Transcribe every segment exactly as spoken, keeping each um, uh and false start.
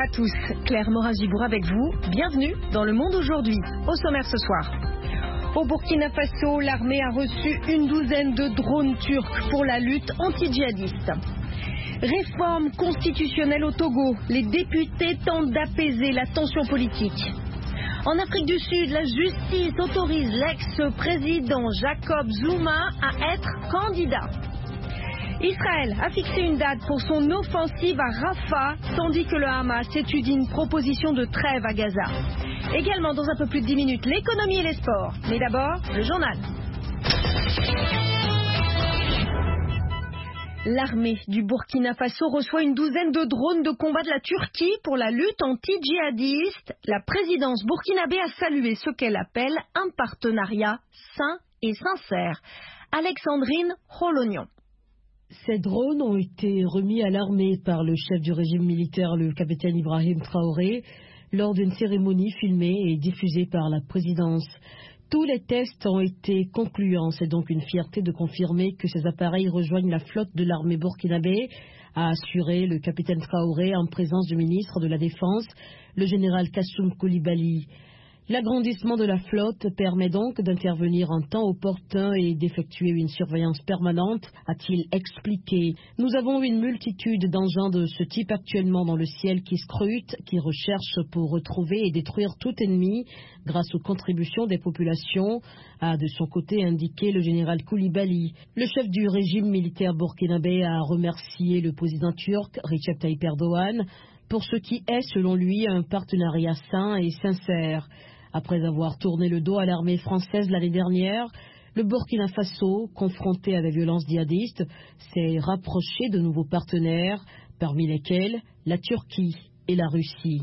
tous, Claire Morin-Gibour avec vous. Bienvenue dans Le Monde aujourd'hui. Au sommaire ce soir. Au Burkina Faso, l'armée a reçu une douzaine de drones turcs pour la lutte anti-djihadiste. Réforme constitutionnelle au Togo. Les députés tentent d'apaiser la tension politique. En Afrique du Sud, la justice autorise l'ex-président Jacob Zuma à être candidat. Israël a fixé une date pour son offensive à Rafah, tandis que le Hamas étudie une proposition de trêve à Gaza. Également, dans un peu plus de dix minutes, l'économie et les sports. Mais d'abord, le journal. L'armée du Burkina Faso reçoit une douzaine de drones de combat de la Turquie pour la lutte anti-djihadiste. La présidence burkinabé a salué ce qu'elle appelle un partenariat sain et sincère. Alexandrine Rolognon. Ces drones ont été remis à l'armée par le chef du régime militaire, le capitaine Ibrahim Traoré, lors d'une cérémonie filmée et diffusée par la présidence. Tous les tests ont été concluants. C'est donc une fierté de confirmer que ces appareils rejoignent la flotte de l'armée burkinabé, a assuré le capitaine Traoré en présence du ministre de la Défense, le général Kassoum Koulibaly. L'agrandissement de la flotte permet donc d'intervenir en temps opportun et d'effectuer une surveillance permanente, a-t-il expliqué. Nous avons une multitude d'engins de ce type actuellement dans le ciel qui scrutent, qui recherchent pour retrouver et détruire tout ennemi grâce aux contributions des populations, a de son côté indiqué le général Koulibaly. Le chef du régime militaire burkinabé a remercié le président turc, Recep Tayyip Erdogan, pour ce qui est, selon lui, un partenariat sain et sincère. Après avoir tourné le dos à l'armée française l'année dernière, le Burkina Faso, confronté à des violences djihadistes, s'est rapproché de nouveaux partenaires, parmi lesquels la Turquie et la Russie.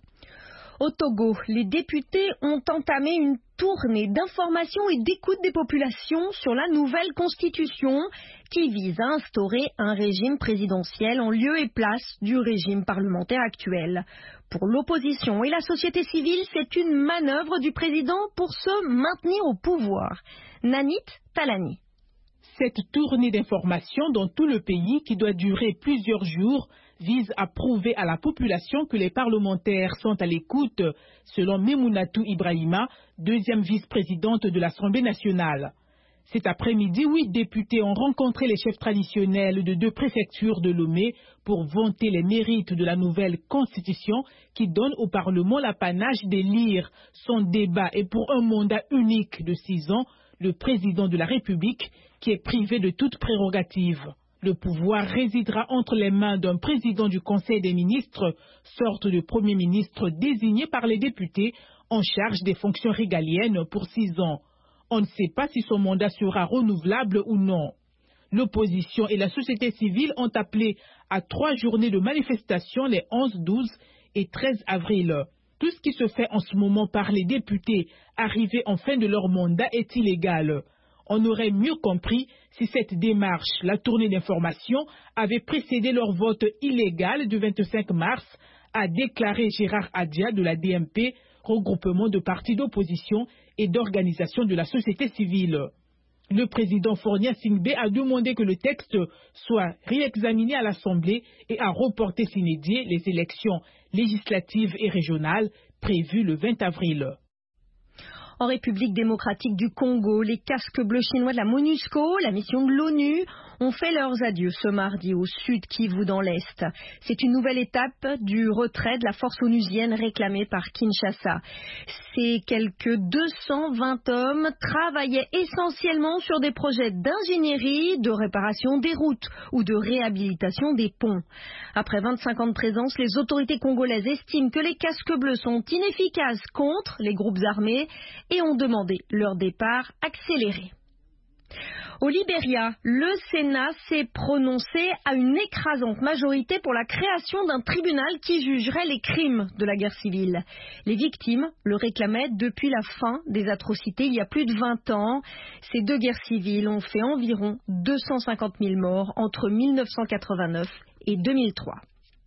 Au Togo, les députés ont entamé une tournée d'information et d'écoute des populations sur la nouvelle constitution qui vise à instaurer un régime présidentiel en lieu et place du régime parlementaire actuel. Pour l'opposition et la société civile, c'est une manœuvre du président pour se maintenir au pouvoir. Nanit Talani. Cette tournée d'information dans tout le pays, qui doit durer plusieurs jours, vise à prouver à la population que les parlementaires sont à l'écoute, selon Memounatou Ibrahima, deuxième vice-présidente de l'Assemblée nationale. Cet après-midi, huit députés ont rencontré les chefs traditionnels de deux préfectures de Lomé pour vanter les mérites de la nouvelle constitution qui donne au Parlement l'apanage d'élire son débat et pour un mandat unique de six ans, le président de la République qui est privé de toute prérogative. Le pouvoir résidera entre les mains d'un président du Conseil des ministres, sorte de premier ministre désigné par les députés en charge des fonctions régaliennes pour six ans. On ne sait pas si son mandat sera renouvelable ou non. L'opposition et la société civile ont appelé à trois journées de manifestation les onze, douze et treize avril. Tout ce qui se fait en ce moment par les députés arrivés en fin de leur mandat est illégal. On aurait mieux compris si cette démarche, la tournée d'information, avait précédé leur vote illégal du vingt-cinq mars, a déclaré Gérard Adia de la D M P, regroupement de partis d'opposition et d'organisations de la société civile. Le président Fornia Singbe a demandé que le texte soit réexaminé à l'Assemblée et a reporté sine die les élections législatives et régionales prévues le vingt avril. En République démocratique du Congo, les casques bleus chinois de la MONUSCO, la mission de l'ONU, ont fait leurs adieux ce mardi au sud Kivu dans l'Est. C'est une nouvelle étape du retrait de la force onusienne réclamée par Kinshasa. Ces quelques deux cent vingt hommes travaillaient essentiellement sur des projets d'ingénierie, de réparation des routes ou de réhabilitation des ponts. Après vingt-cinq ans de présence, les autorités congolaises estiment que les casques bleus sont inefficaces contre les groupes armés et ont demandé leur départ accéléré. Au Libéria, le Sénat s'est prononcé à une écrasante majorité pour la création d'un tribunal qui jugerait les crimes de la guerre civile. Les victimes le réclamaient depuis la fin des atrocités il y a plus de vingt ans. Ces deux guerres civiles ont fait environ deux cent cinquante mille morts entre mille neuf cent quatre-vingt-neuf et deux mille trois.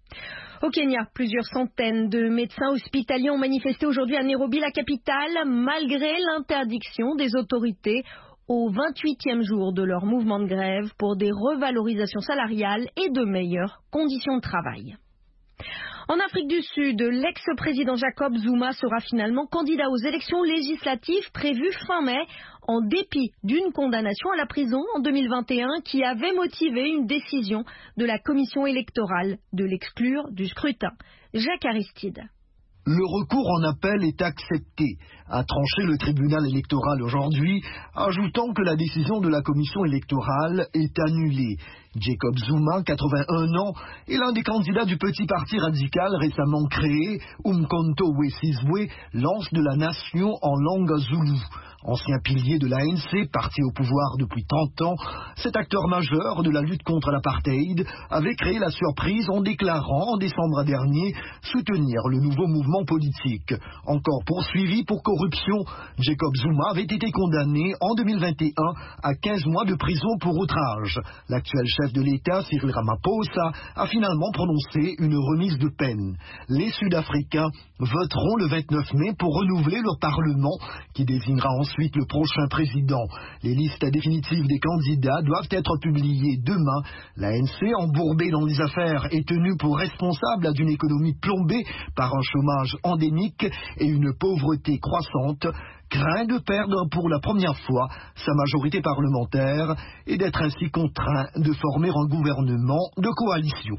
Au Kenya, plusieurs centaines de médecins hospitaliers ont manifesté aujourd'hui à Nairobi, la capitale, malgré l'interdiction des autorités au vingt-huitième jour de leur mouvement de grève pour des revalorisations salariales et de meilleures conditions de travail. En Afrique du Sud, l'ex-président Jacob Zuma sera finalement candidat aux élections législatives prévues fin mai, en dépit d'une condamnation à la prison en deux mille vingt et un qui avait motivé une décision de la commission électorale de l'exclure du scrutin. Jacques Aristide. Le recours en appel est accepté, a tranché le tribunal électoral aujourd'hui, ajoutant que la décision de la commission électorale est annulée. Jacob Zuma, quatre-vingt-un ans, est l'un des candidats du petit parti radical récemment créé, Umkhonto we Sizwe, lance de la nation en langue zoulou. Ancien pilier de l'A N C, parti au pouvoir depuis trente ans, cet acteur majeur de la lutte contre l'apartheid avait créé la surprise en déclarant en décembre dernier soutenir le nouveau mouvement politique. Encore poursuivi pour corruption, Jacob Zuma avait été condamné en deux mille vingt et un à quinze mois de prison pour outrage. L'actuel chef de l'État, Cyril Ramaphosa, a finalement prononcé une remise de peine. Les Sud-Africains voteront le vingt-neuf mai pour renouveler leur parlement qui désignera ensuite le prochain président. Les listes définitives des candidats doivent être publiées demain. La N C, embourbée dans les affaires, est tenue pour responsable d'une économie plombée par un chômage endémique et une pauvreté croissante, craint de perdre pour la première fois sa majorité parlementaire et d'être ainsi contraint de former un gouvernement de coalition.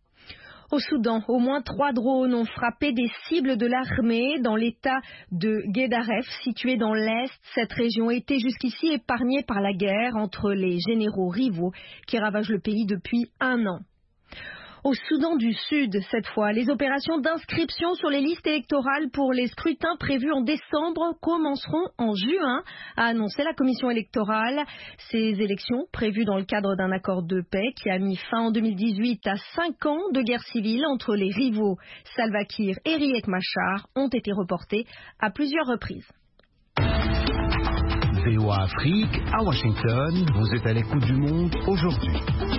Au Soudan, au moins trois drones ont frappé des cibles de l'armée dans l'état de Guédaref, situé dans l'est. Cette région était jusqu'ici épargnée par la guerre entre les généraux rivaux qui ravagent le pays depuis un an. Au Soudan du Sud, cette fois, les opérations d'inscription sur les listes électorales pour les scrutins prévus en décembre commenceront en juin, a annoncé la commission électorale. Ces élections, prévues dans le cadre d'un accord de paix qui a mis fin en deux mille dix-huit à cinq ans de guerre civile entre les rivaux Salva Kiir et Riek Machar, ont été reportées à plusieurs reprises. V O A Afrique, à Washington, vous êtes à l'écoute du monde aujourd'hui.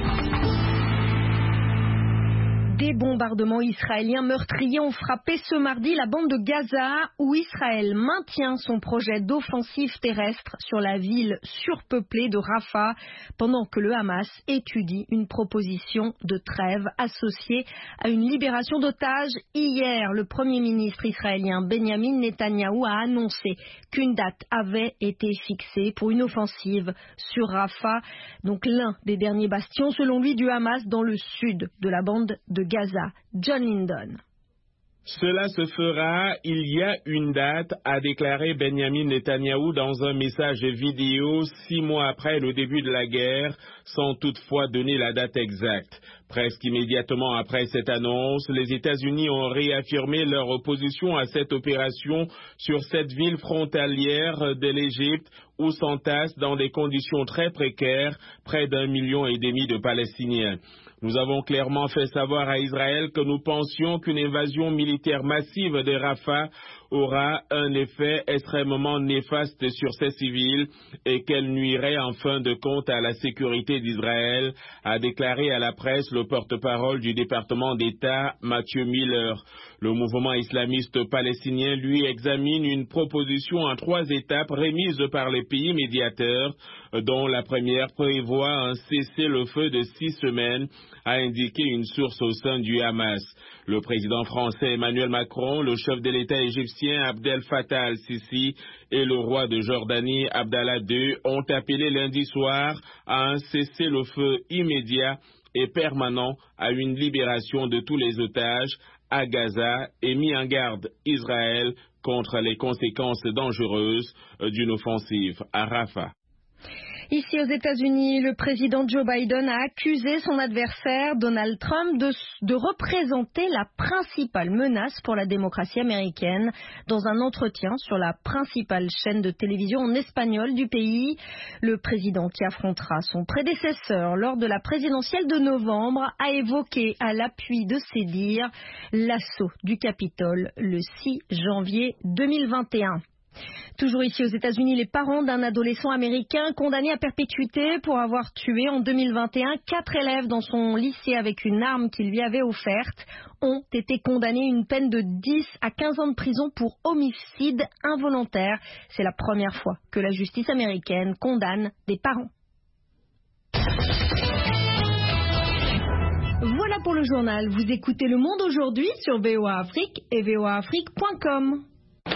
Des bombardements israéliens meurtriers ont frappé ce mardi la bande de Gaza, où Israël maintient son projet d'offensive terrestre sur la ville surpeuplée de Rafah, pendant que le Hamas étudie une proposition de trêve associée à une libération d'otages. Hier, le Premier ministre israélien Benjamin Netanyahou a annoncé qu'une date avait été fixée pour une offensive sur Rafah, donc l'un des derniers bastions, selon lui, du Hamas dans le sud de la bande de Gaza. John Lindon. Cela se fera, il y a une date, a déclaré Benjamin Netanyahou dans un message vidéo six mois après le début de la guerre, sans toutefois donner la date exacte. Presque immédiatement après cette annonce, les États-Unis ont réaffirmé leur opposition à cette opération sur cette ville frontalière de l'Égypte où s'entassent dans des conditions très précaires près d'un million et demi de Palestiniens. Nous avons clairement fait savoir à Israël que nous pensions qu'une invasion militaire massive de Rafah aura un effet extrêmement néfaste sur ces civils et qu'elle nuirait en fin de compte à la sécurité d'Israël, a déclaré à la presse le porte-parole du département d'État, Mathieu Miller. Le mouvement islamiste palestinien, lui, examine une proposition en trois étapes remise par les pays médiateurs, dont la première prévoit un cessez-le-feu de six semaines, a indiqué une source au sein du Hamas. Le président français Emmanuel Macron, le chef de l'État égyptien Abdel Fattah al-Sisi et le roi de Jordanie Abdallah deux ont appelé lundi soir à un cessez-le-feu immédiat et permanent à une libération de tous les otages à Gaza et mis en garde Israël contre les conséquences dangereuses d'une offensive à Rafah. Ici aux États-Unis, le président Joe Biden a accusé son adversaire Donald Trump de, de représenter la principale menace pour la démocratie américaine dans un entretien sur la principale chaîne de télévision en espagnol du pays. Le président, qui affrontera son prédécesseur lors de la présidentielle de novembre, a évoqué à l'appui de ses dires l'assaut du Capitole le six janvier deux mille vingt et un. Toujours ici aux États-Unis, les parents d'un adolescent américain condamné à perpétuité pour avoir tué en deux mille vingt et un quatre élèves dans son lycée avec une arme qu'il lui avait offerte ont été condamnés à une peine de dix à quinze ans de prison pour homicide involontaire. C'est la première fois que la justice américaine condamne des parents. Voilà. Voilà pour le journal. Vous écoutez Le Monde aujourd'hui sur V O A Afrique et V O A Afrique point com.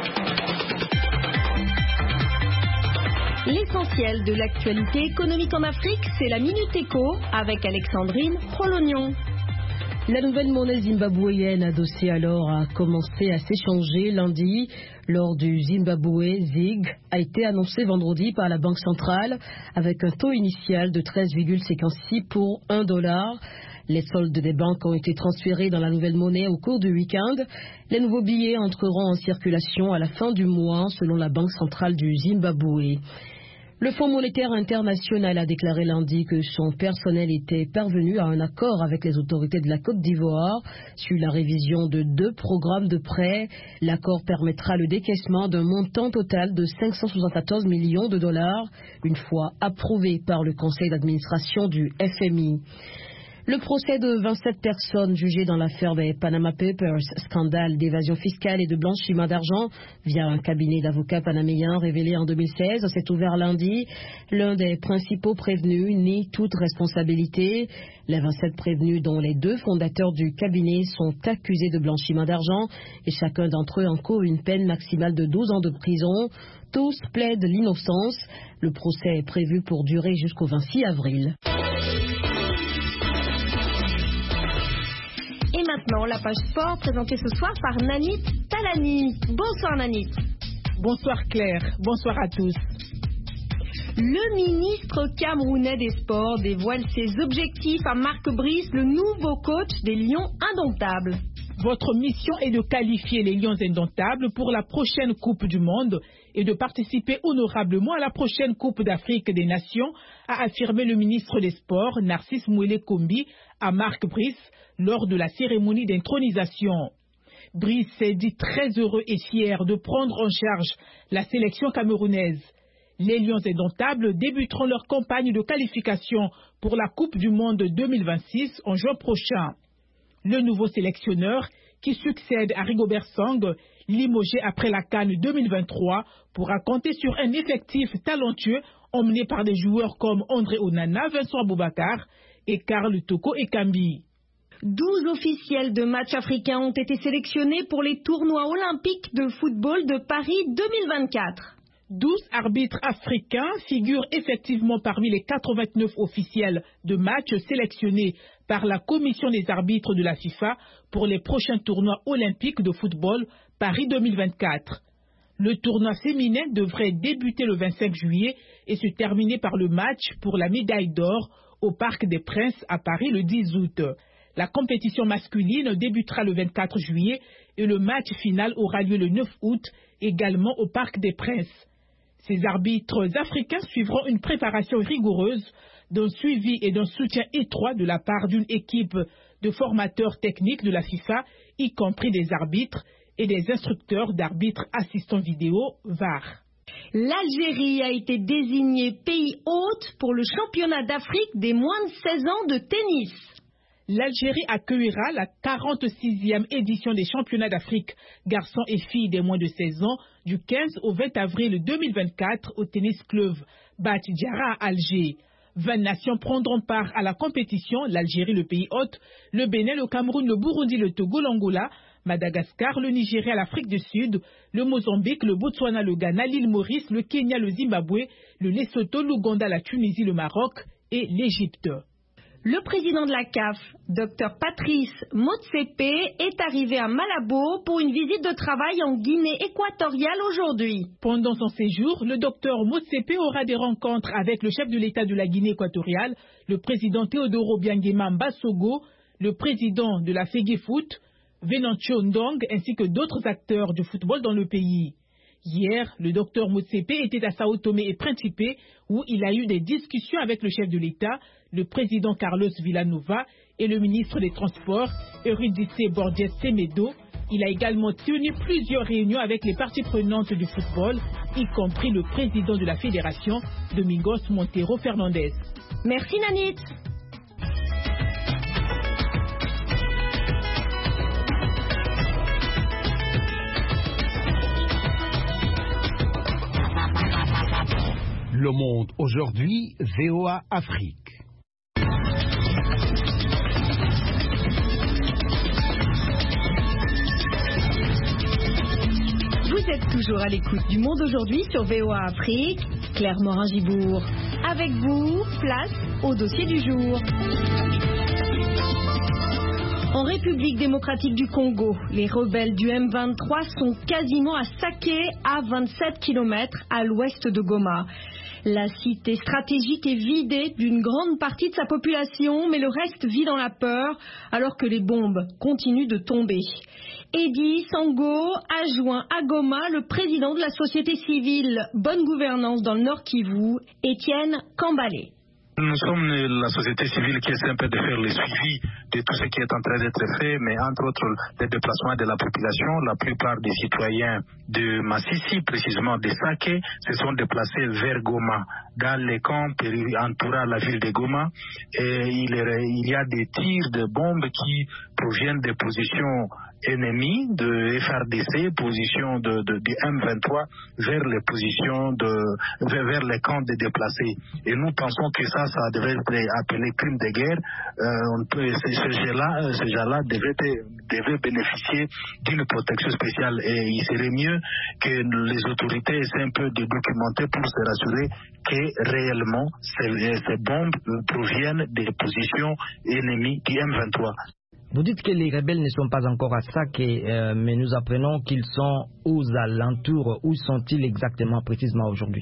L'essentiel de l'actualité économique en Afrique, c'est la Minute Éco avec Alexandrine Prolognon. La nouvelle monnaie zimbabwéenne adossée alors a commencé à s'échanger lundi lors du Zimbabwe Zig a été annoncé vendredi par la Banque centrale avec un taux initial de treize virgule cinquante-six pour un dollar. Les soldes des banques ont été transférés dans la nouvelle monnaie au cours du week-end. Les nouveaux billets entreront en circulation à la fin du mois selon la Banque centrale du Zimbabwe. Le Fonds monétaire international a déclaré lundi que son personnel était parvenu à un accord avec les autorités de la Côte d'Ivoire sur la révision de deux programmes de prêts. L'accord permettra le décaissement d'un montant total de cinq cent soixante-quatorze millions de dollars, une fois approuvé par le conseil d'administration du F M I. Le procès de vingt-sept personnes jugées dans l'affaire des Panama Papers, scandale d'évasion fiscale et de blanchiment d'argent via un cabinet d'avocats panaméens révélé en deux mille seize, s'est ouvert lundi. L'un des principaux prévenus nie toute responsabilité. Les vingt-sept prévenus, dont les deux fondateurs du cabinet, sont accusés de blanchiment d'argent et chacun d'entre eux encourt une peine maximale de douze ans de prison. Tous plaident l'innocence. Le procès est prévu pour durer jusqu'au vingt-six avril. Et maintenant, la page sport présentée ce soir par Nanit Talani. Bonsoir Nanit. Bonsoir Claire, bonsoir à tous. Le ministre camerounais des Sports dévoile ses objectifs à Marc Brice, le nouveau coach des Lions Indomptables. Votre mission est de qualifier les Lions Indomptables pour la prochaine Coupe du Monde et de participer honorablement à la prochaine Coupe d'Afrique des Nations, a affirmé le ministre des Sports, Narcisse Mouélé Kombi, à Marc Brice, lors de la cérémonie d'intronisation. Brice s'est dit très heureux et fier de prendre en charge la sélection camerounaise. Les Lions Indomptables débuteront leur campagne de qualification pour la Coupe du Monde deux mille vingt-six en juin prochain. Le nouveau sélectionneur, qui succède à Rigobert Song, limogé après la CAN deux mille vingt-trois, pourra compter sur un effectif talentueux emmené par des joueurs comme André Onana, Vincent Aboubakar et Karl Toko Ekambi. douze officiels de matchs africains ont été sélectionnés pour les tournois olympiques de football de Paris deux mille vingt-quatre. douze arbitres africains figurent effectivement parmi les quatre-vingt-neuf officiels de matchs sélectionnés par la commission des arbitres de la FIFA pour les prochains tournois olympiques de football Paris deux mille vingt-quatre. Le tournoi féminin devrait débuter le vingt-cinq juillet et se terminer par le match pour la médaille d'or au Parc des Princes à Paris le dix août. La compétition masculine débutera le vingt-quatre juillet et le match final aura lieu le neuf août, également au Parc des Princes. Ces arbitres africains suivront une préparation rigoureuse, d'un suivi et d'un soutien étroit de la part d'une équipe de formateurs techniques de la FIFA, y compris des arbitres et des instructeurs d'arbitres assistants vidéo V A R. L'Algérie a été désignée pays hôte pour le championnat d'Afrique des moins de seize ans de tennis. L'Algérie accueillera la quarante-sixième édition des championnats d'Afrique garçons et filles des moins de seize ans du quinze au vingt avril deux mille vingt-quatre au tennis club Bat Diarra à Alger. vingt nations prendront part à la compétition, l'Algérie le pays hôte, le Bénin, le Cameroun, le Burundi, le Togo, l'Angola, Madagascar, le Nigeria, l'Afrique du Sud, le Mozambique, le Botswana, le Ghana, l'île Maurice, le Kenya, le Zimbabwe, le Lesotho, l'Ouganda, la Tunisie, le Maroc et l'Égypte. Le président de la C A F, Dr Patrice Motsepe, est arrivé à Malabo pour une visite de travail en Guinée équatoriale aujourd'hui. Pendant son séjour, le docteur Motsepe aura des rencontres avec le chef de l'État de la Guinée équatoriale, le président Théodoro Biangema Mbasogo, le président de la Fegefoot, Venancio Ndong, ainsi que d'autres acteurs du football dans le pays. Hier, le docteur Motsepe était à Sao Tomé et Principe où il a eu des discussions avec le chef de l'État, le président Carlos Villanova et le ministre des Transports, Eurydice Borges Semedo. Il a également tenu plusieurs réunions avec les parties prenantes du football, y compris le président de la fédération, Domingos Montero Fernandez. Merci Nanit. Le Monde aujourd'hui, V O A Afrique. êtes toujours à l'écoute du Monde aujourd'hui sur V O A Afrique. Claire Morin-Gibourg. Avec vous, place au dossier du jour. En République démocratique du Congo, les rebelles du M vingt-trois sont quasiment à Sake, à vingt-sept kilomètres à l'ouest de Goma. La cité stratégique est vidée d'une grande partie de sa population, mais le reste vit dans la peur alors que les bombes continuent de tomber. Eddy Sango a joint à Goma le président de la société civile Bonne Gouvernance dans le Nord Kivu, Étienne Kambale. Nous sommes la société civile qui essaie un peu de faire le suivi de tout ce qui est en train d'être fait, mais entre autres les déplacements de la population. La plupart des citoyens de Massissi, précisément de Sake, se sont déplacés vers Goma, dans les camps entourant la ville de Goma. Et il, il y a des tirs de bombes qui proviennent des positions ennemies de F R D C, positions de, de, de M vingt-trois, vers les positions de, vers, vers les camps des déplacés. Et nous pensons que ça, ça devrait être appelé crime de guerre. Euh, on peut, ces gens-là, ces gens-là devaient, devaient bénéficier d'une protection spéciale. Et il serait mieux que les autorités essaient un peu de documenter pour se rassurer que réellement ces, ces bombes proviennent des positions ennemies du M vingt-trois. Vous dites que les rebelles ne sont pas encore à Sake, euh, mais nous apprenons qu'ils sont aux alentours. Où sont-ils exactement, précisément aujourd'hui?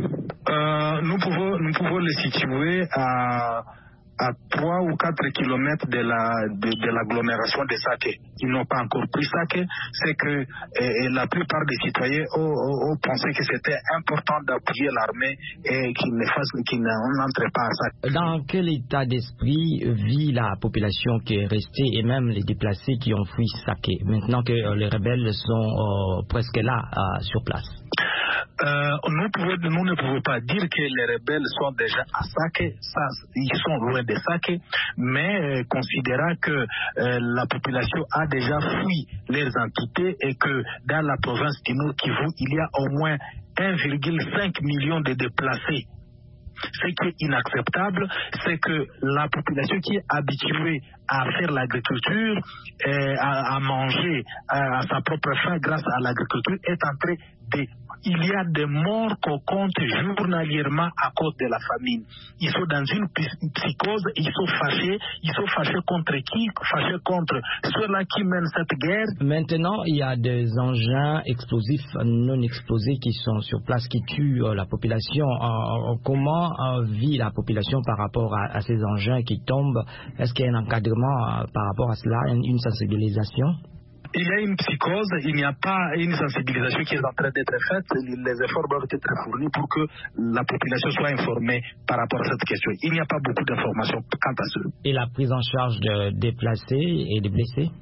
euh, nous, pouvons, nous pouvons les situer à, à trois ou quatre kilomètres de, la, de, de l'agglomération de Sake. Ils n'ont pas encore pris Sake. C'est que et, et la plupart des citoyens ont, ont, ont pensé que c'était important d'appuyer l'armée et qu'ils ne fassent, qu'ils n'entrent pas à Sake. Dans quel état d'esprit vit la population qui est restée et même les déplacés qui ont fui Sake, maintenant que euh, les rebelles sont euh, presque là, euh, sur place? Euh, nous, pouvons, nous ne pouvons pas dire que les rebelles sont déjà à Sake, ça, ils sont loin de Sake, mais euh, considérant que euh, la population a déjà fui leurs entités et que dans la province du Nord Kivu, il y a au moins un virgule cinq million de déplacés. Ce qui est inacceptable, c'est que la population qui est habituée à faire l'agriculture, euh, à, à manger à, à sa propre faim grâce à l'agriculture, est en train de... Il y a des morts qu'on compte journalièrement à cause de la famine. Ils sont dans une psychose, ils sont fâchés. Ils sont fâchés contre qui? Fâchés contre ceux-là qui mènent cette guerre. Maintenant, il y a des engins explosifs non explosés qui sont sur place, qui tuent euh, la population. Euh, comment euh, vit la population par rapport à, à ces engins qui tombent? Est-ce qu'il y a un encadrement euh, par rapport à cela, une, une sensibilisation? Il y a une psychose, il n'y a pas une sensibilisation qui est en train d'être faite. Les efforts doivent être fournis pour que la population soit informée par rapport à cette question. Il n'y a pas beaucoup d'informations quant à cela. Et la prise en charge de déplacés et de blessés?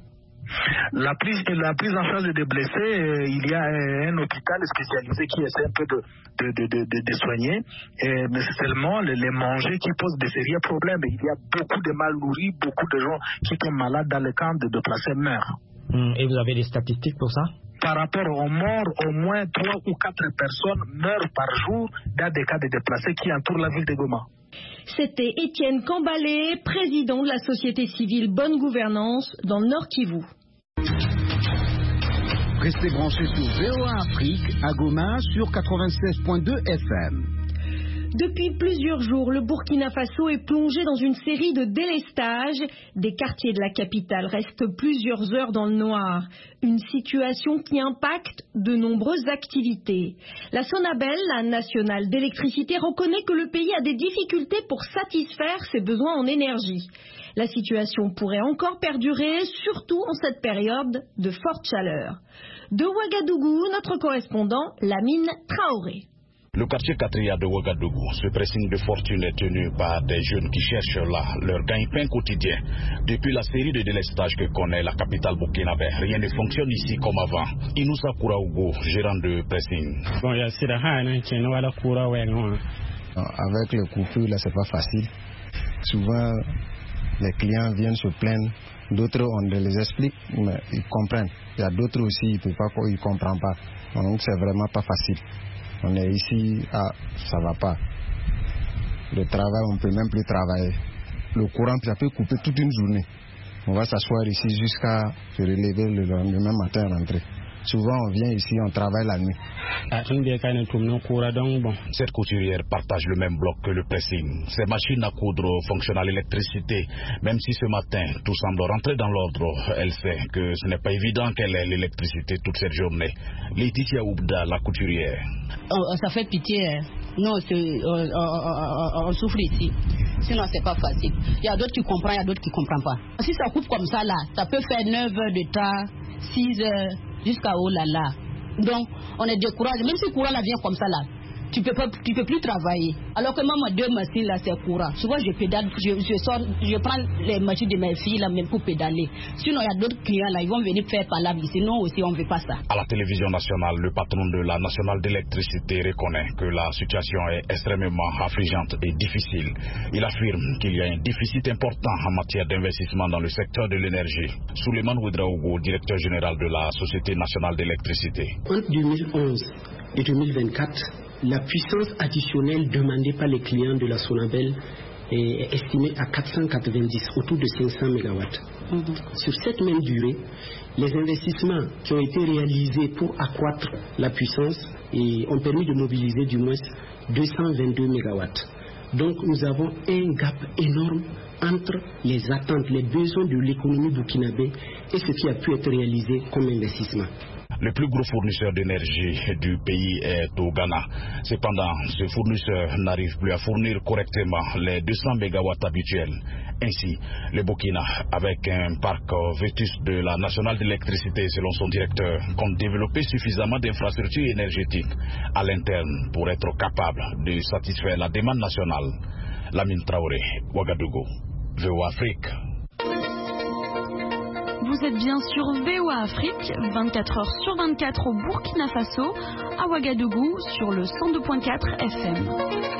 La prise, la prise en charge des blessés, euh, il y a un hôpital spécialisé qui essaie un peu de, de, de, de, de soigner, et, mais c'est seulement les, les manger qui posent des sérieux problèmes. Il y a beaucoup de mal nourris, beaucoup de gens qui sont malades dans le camp de déplacés meurent. Et vous avez des statistiques pour ça? Par rapport aux morts, au moins trois ou quatre personnes meurent par jour dans des cas de déplacés qui entourent la ville de Goma. C'était Étienne Kambale, président de la société civile Bonne Gouvernance dans le Nord Kivu. Restez branchés sur V O A Afrique à Goma sur quatre-vingt-seize point deux F M. Depuis plusieurs jours, le Burkina Faso est plongé dans une série de délestages. Des quartiers de la capitale restent plusieurs heures dans le noir. Une situation qui impacte de nombreuses activités. La Sonabel, la nationale d'électricité, reconnaît que le pays a des difficultés pour satisfaire ses besoins en énergie. La situation pourrait encore perdurer, surtout en cette période de forte chaleur. De Ouagadougou, notre correspondant, Lamine Traoré. Le quartier Katria de Ouagadougou, ce pressing de fortune est tenu par des jeunes qui cherchent là leur gagne-pain quotidien. Depuis la série de délestages que connaît la capitale burkinabé, rien ne fonctionne ici comme avant. Inoussa Kouraougou, gérant de pressing. Bon, il y a avec le coupure, là, c'est pas facile. Souvent, les clients viennent se plaindre. D'autres, on les explique, mais ils comprennent. Il y a d'autres aussi, ils ne ils comprennent pas. Donc, c'est vraiment pas facile. On est ici, ah, ça va pas. Le travail, on ne peut même plus travailler. Le courant, ça peut couper toute une journée. On va s'asseoir ici jusqu'à se relever le lendemain matin et rentrer. Souvent, on vient ici, on travaille la nuit. Cette couturière partage le même bloc que le pressing. Ces machines à coudre fonctionnent à l'électricité. Même si ce matin, tout semble rentrer dans l'ordre, elle sait que ce n'est pas évident qu'elle ait l'électricité toute cette journée. Laetitia Oubda, la couturière. Oh, ça fait pitié, hein. Non, on, on, on souffre ici. Sinon, c'est pas facile. Il y a d'autres qui comprennent, il y a d'autres qui ne comprennent pas. Si ça coupe comme ça, là, ça peut faire neuf heures de temps, six heures, jusqu'à oh là là. Donc, on est découragé. Même si le courant là vient comme ça, là, tu peux, pas, tu peux plus travailler. Alors que moi, moi deux machines là, c'est courant. Souvent, je pédale, je, je, sors, je prends les machines de mes filles là, même pour pédaler. Sinon, il y a d'autres clients là, ils vont venir faire par là. Sinon, aussi, on ne veut pas ça. À la télévision nationale, le patron de la nationale d'électricité reconnaît que la situation est extrêmement affligeante et difficile. Il affirme qu'il y a un déficit important en matière d'investissement dans le secteur de l'énergie. Souleymane Ouedraogo, directeur général de la Société nationale d'électricité. Entre deux mille onze et deux mille vingt-quatre, la puissance additionnelle demandée par les clients de la Sonabel est estimée à quatre cent quatre-vingt-dix, autour de cinq cents mégawatts. Mm-hmm. Sur cette même durée, les investissements qui ont été réalisés pour accroître la puissance et ont permis de mobiliser du moins deux cent vingt-deux mégawatts. Donc nous avons un gap énorme entre les attentes, les besoins de l'économie burkinabé et ce qui a pu être réalisé comme investissement. Le plus gros fournisseur d'énergie du pays est au Ghana. Cependant, ce fournisseur n'arrive plus à fournir correctement les deux cents mégawatts habituels. Ainsi, le Burkina, avec un parc vétuste de la nationale d'électricité selon son directeur, compte développer suffisamment d'infrastructures énergétiques à l'interne pour être capable de satisfaire la demande nationale. Lamine Traoré, Ouagadougou, V O A Afrique. Vous êtes bien sur V O A Afrique, vingt-quatre heures sur vingt-quatre au Burkina Faso, à Ouagadougou sur le cent deux virgule quatre F M.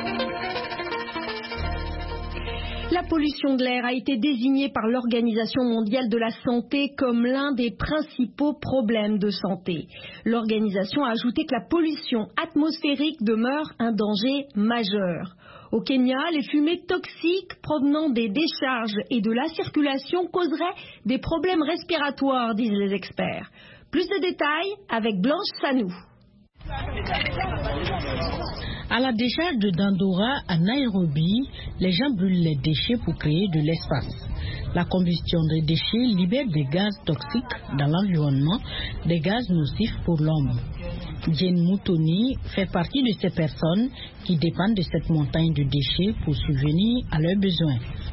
La pollution de l'air a été désignée par l'Organisation mondiale de la santé comme l'un des principaux problèmes de santé. L'organisation a ajouté que la pollution atmosphérique demeure un danger majeur. Au Kenya, les fumées toxiques provenant des décharges et de la circulation causeraient des problèmes respiratoires, disent les experts. Plus de détails avec Blanche Sanou. À la décharge de Dandora, à Nairobi, les gens brûlent les déchets pour créer de l'espace. La combustion des déchets libère des gaz toxiques dans l'environnement, des gaz nocifs pour l'homme. Jane Moutoni fait partie de ces personnes qui dépendent de cette montagne de déchets pour subvenir à leurs besoins.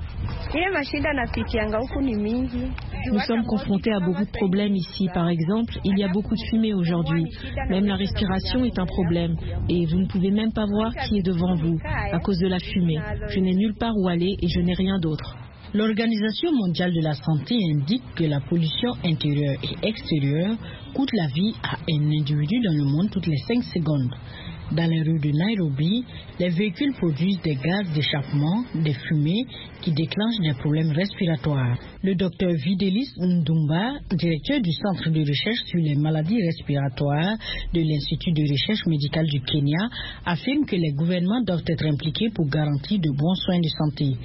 Nous sommes confrontés à beaucoup de problèmes ici. Par exemple, il y a beaucoup de fumée aujourd'hui. Même la respiration est un problème. Et vous ne pouvez même pas voir qui est devant vous à cause de la fumée. Je n'ai nulle part où aller et je n'ai rien d'autre. L'Organisation mondiale de la santé indique que la pollution intérieure et extérieure coûte la vie à un individu dans le monde toutes les cinq secondes. Dans les rues de Nairobi, les véhicules produisent des gaz d'échappement, des fumées qui déclenchent des problèmes respiratoires. Le docteur Videlis Ndumba, directeur du Centre de recherche sur les maladies respiratoires de l'Institut de recherche médicale du Kenya, affirme que les gouvernements doivent être impliqués pour garantir de bons soins de santé.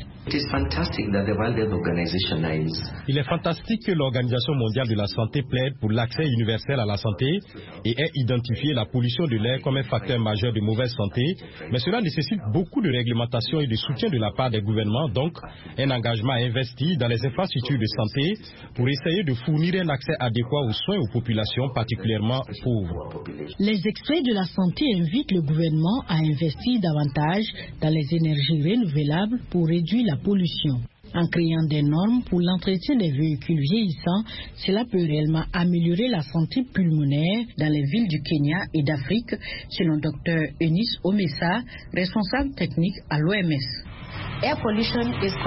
Il est fantastique que l'Organisation mondiale de la santé plaide pour l'accès universel à la santé et ait identifié la pollution de l'air comme un facteur majeur de mauvaise santé, mais cela nécessite beaucoup de réglementation et de soutien de la part des gouvernements, donc un engagement investi dans les infrastructures de santé pour essayer de fournir un accès adéquat aux soins aux populations particulièrement pauvres. Les experts de la santé invitent le gouvernement à investir davantage dans les énergies renouvelables pour réduire la pollution. En créant des normes pour l'entretien des véhicules vieillissants, cela peut réellement améliorer la santé pulmonaire dans les villes du Kenya et d'Afrique, selon docteur Eunice Omessa, responsable technique à l'O M S. La pollution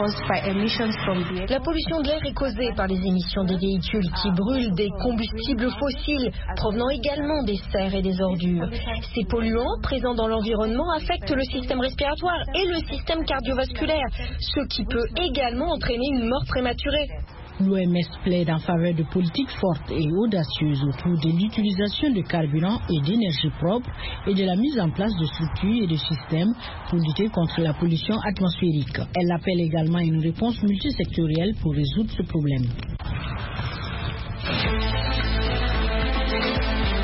de l'air est causée par les émissions des véhicules qui brûlent des combustibles fossiles provenant également des serres et des ordures. Ces polluants présents dans l'environnement affectent le système respiratoire et le système cardiovasculaire, ce qui peut également entraîner une mort prématurée. L'O M S plaide en faveur de politiques fortes et audacieuses autour de l'utilisation de carburants et d'énergie propre et de la mise en place de structures et de systèmes pour lutter contre la pollution atmosphérique. Elle appelle également à une réponse multisectorielle pour résoudre ce problème.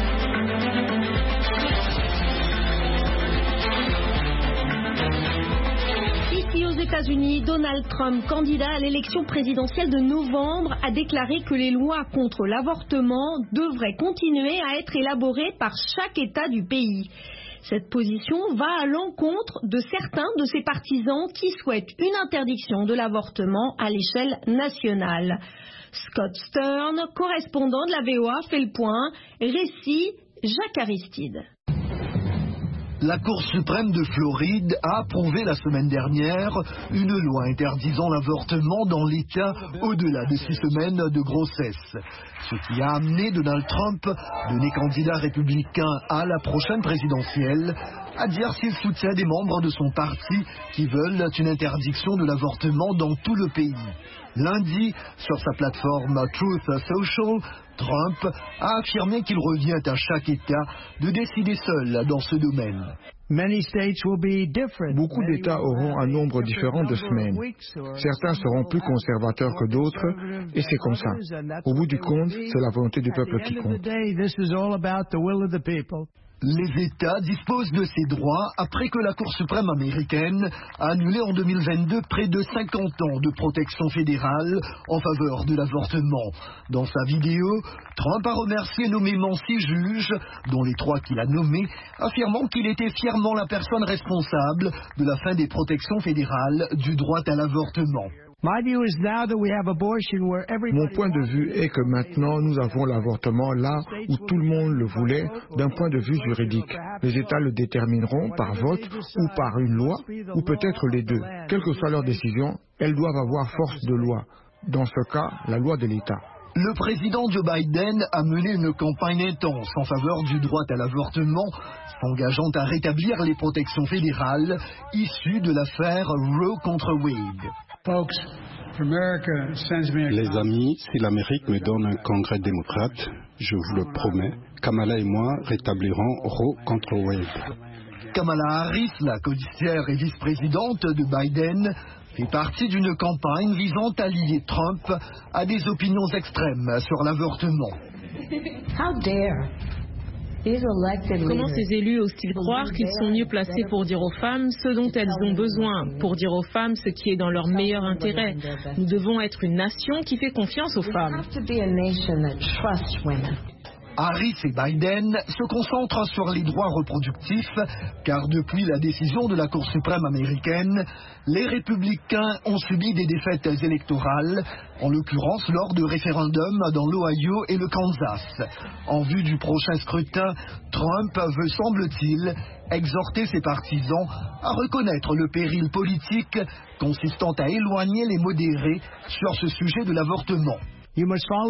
États-Unis, Donald Trump, candidat à l'élection présidentielle de novembre, a déclaré que les lois contre l'avortement devraient continuer à être élaborées par chaque État du pays. Cette position va à l'encontre de certains de ses partisans qui souhaitent une interdiction de l'avortement à l'échelle nationale. Scott Stern, correspondant de la V O A, fait le point. Récit Jacques Aristide. La Cour suprême de Floride a approuvé la semaine dernière une loi interdisant l'avortement dans l'État au-delà de six semaines de grossesse. Ce qui a amené Donald Trump, donné candidat républicain à la prochaine présidentielle, à dire s'il soutient des membres de son parti qui veulent une interdiction de l'avortement dans tout le pays. Lundi, sur sa plateforme Truth Social, Trump a affirmé qu'il revient à chaque État de décider seul dans ce domaine. Beaucoup d'États auront un nombre différent de semaines. Certains seront plus conservateurs que d'autres, et c'est comme ça. Au bout du compte, c'est la volonté du peuple qui compte. Les États disposent de ces droits après que la Cour suprême américaine a annulé en deux mille vingt-deux près de cinquante ans de protection fédérale en faveur de l'avortement. Dans sa vidéo, Trump a remercié nommément six juges, dont les trois qu'il a nommés, affirmant qu'il était fièrement la personne responsable de la fin des protections fédérales du droit à l'avortement. Mon point de vue est que maintenant nous avons l'avortement là où tout le monde le voulait d'un point de vue juridique. Les États le détermineront par vote ou par une loi ou peut-être les deux. Quelle que soit leur décision, elles doivent avoir force de loi. Dans ce cas, la loi de l'État. Le président Joe Biden a mené une campagne intense en faveur du droit à l'avortement, s'engageant à rétablir les protections fédérales issues de l'affaire Roe contre Wade. Les amis, si l'Amérique me donne un congrès démocrate, je vous le promets, Kamala et moi rétablirons Roe contre Wade. Kamala Harris, la codiciaire et vice-présidente de Biden, fait partie d'une campagne visant à lier Trump à des opinions extrêmes sur l'avortement. Comment ces élus osent-ils croire qu'ils sont mieux placés pour dire aux femmes ce dont elles ont besoin, pour dire aux femmes ce qui est dans leur meilleur intérêt? Nous devons être une nation qui fait confiance aux femmes. Harris et Biden se concentrent sur les droits reproductifs, car depuis la décision de la Cour suprême américaine, les républicains ont subi des défaites électorales, en l'occurrence lors de référendums dans l'Ohio et le Kansas. En vue du prochain scrutin, Trump veut, semble-t-il, exhorter ses partisans à reconnaître le péril politique consistant à éloigner les modérés sur ce sujet de l'avortement. Vous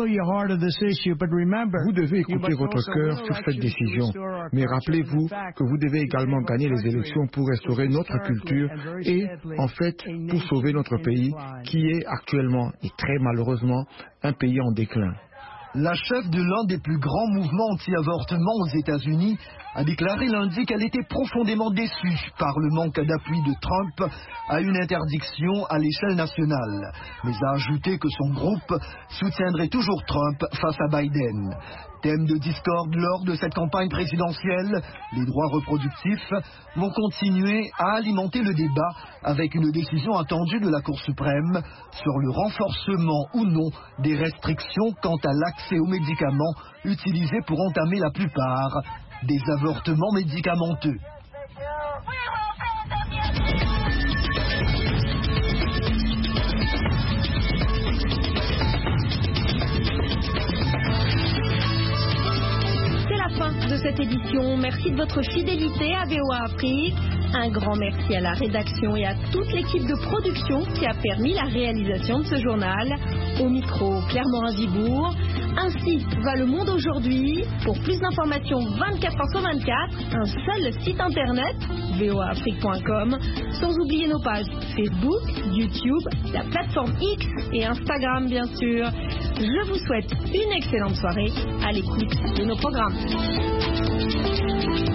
devez écouter votre cœur sur cette décision, mais rappelez-vous que vous devez également gagner les élections pour restaurer notre culture et, en fait, pour sauver notre pays qui est actuellement, et très malheureusement, un pays en déclin. La chef de l'un des plus grands mouvements anti-avortement aux États-Unis a déclaré lundi qu'elle était profondément déçue par le manque d'appui de Trump à une interdiction à l'échelle nationale, mais a ajouté que son groupe soutiendrait toujours Trump face à Biden. Thème de discorde lors de cette campagne présidentielle, les droits reproductifs vont continuer à alimenter le débat avec une décision attendue de la Cour suprême sur le renforcement ou non des restrictions quant à l'accès aux médicaments utilisés pour entamer la plupart des avortements médicamenteux. De cette édition. Merci de votre fidélité à V O A Afrique. Un grand merci à la rédaction et à toute l'équipe de production qui a permis la réalisation de ce journal. Au micro, Claire Morin-Vibourg. Ainsi va le monde aujourd'hui. Pour plus d'informations vingt-quatre heures sur vingt-quatre, un seul site internet, v o a afrique point com, sans oublier nos pages Facebook, YouTube, la plateforme X et Instagram bien sûr. Je vous souhaite une excellente soirée à l'écoute de nos programmes.